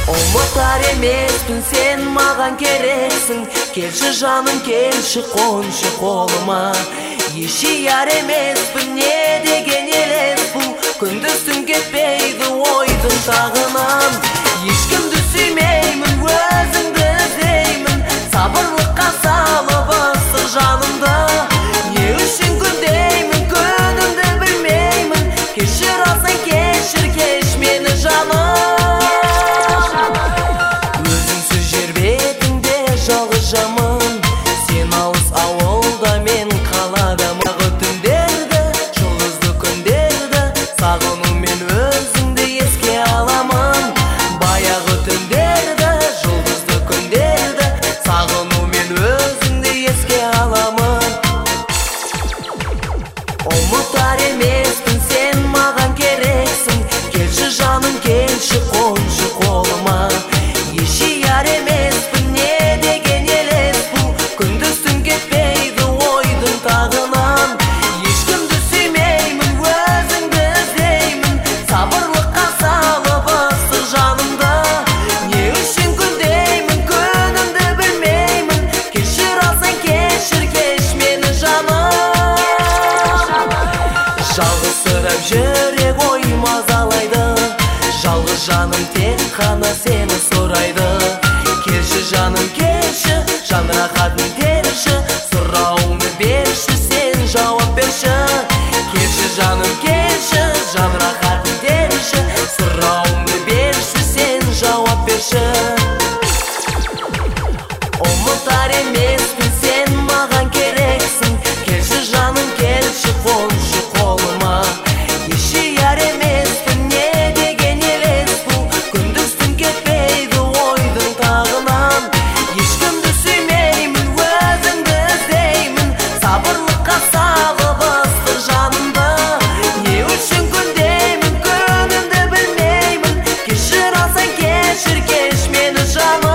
Ұмытар емеспін, сен маған керексің. Келші жаным, келші, қоншы қолыма. Ешияр емеспін, не деген елес бұл. Күндіздің кетпейді ойдың тағынан. Ешкімді сүймеймін, өзіңді іздеймін. Сабырлыққа салып ыстық жанымды. Не үшін күндеймін, күнімді білмеймін. Кешір алсаң кешір, кеш мені жаным. Өзіңсіз жер бетіңде жалғыз жамын. Сен алыс ауылда, мен қаладамын. Ағы түндерді, жұлдызды күндерді, сағынумен өзіңді еске аламын. Баяғы түндерді, жұлдызды күндерді, сағынумен өзіңді еске аламын. Ұмытар емеспін, сен маған керексің. Келші жаным, келші, қоншы қолыма. Ешияр емеспін, не деген елес бұл. Күндіздің кетпейді ойдың тағынан. Ешкімді сүймеймін, өзіңді іздеймін. Сабырлыққа салып ыстық жанымды. Не үшін күндеймін, күнімді білмеймін. Кешір алсаң кешір, кеш мені жаным. Жалғызсырап жүрек ой мазалайды. Жалғыз жаным тек қана сені сұрайды. Келші жаным, келші, жан рахатын терші. Сұрауымды берші, сен жауап берші. Келші жаным, келші, жан рахатын терші. Сұрауымды берші, сен жауап берші. Ұмытар емеспін, сен маған керексің. Келші жаным, келші, қоншы қолыма. Ешияр емеспін, не деген елес бұл. Күндіздің кетпейді ойдың тағынан. Ешкімді сүймеймін, өзіңді іздеймін. Сабырлыққа салып ыстық жанымды. Не үшін күндеймін, күнімді білмеймін. Кешір алсаң кешір, кеш мені жаным.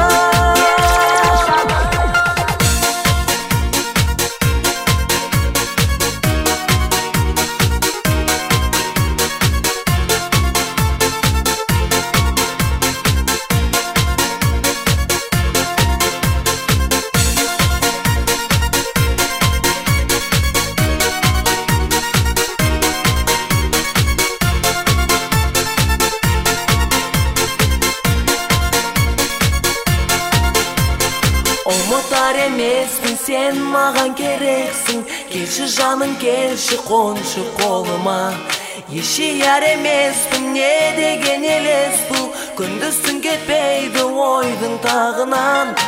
Ұмытар емеспін, сен маған керексің. Келші жаным, келші, қоншы қолыма. Ешияр емеспін, не деген елес бұл. Күндіздің кетпейді ойдың тағынан.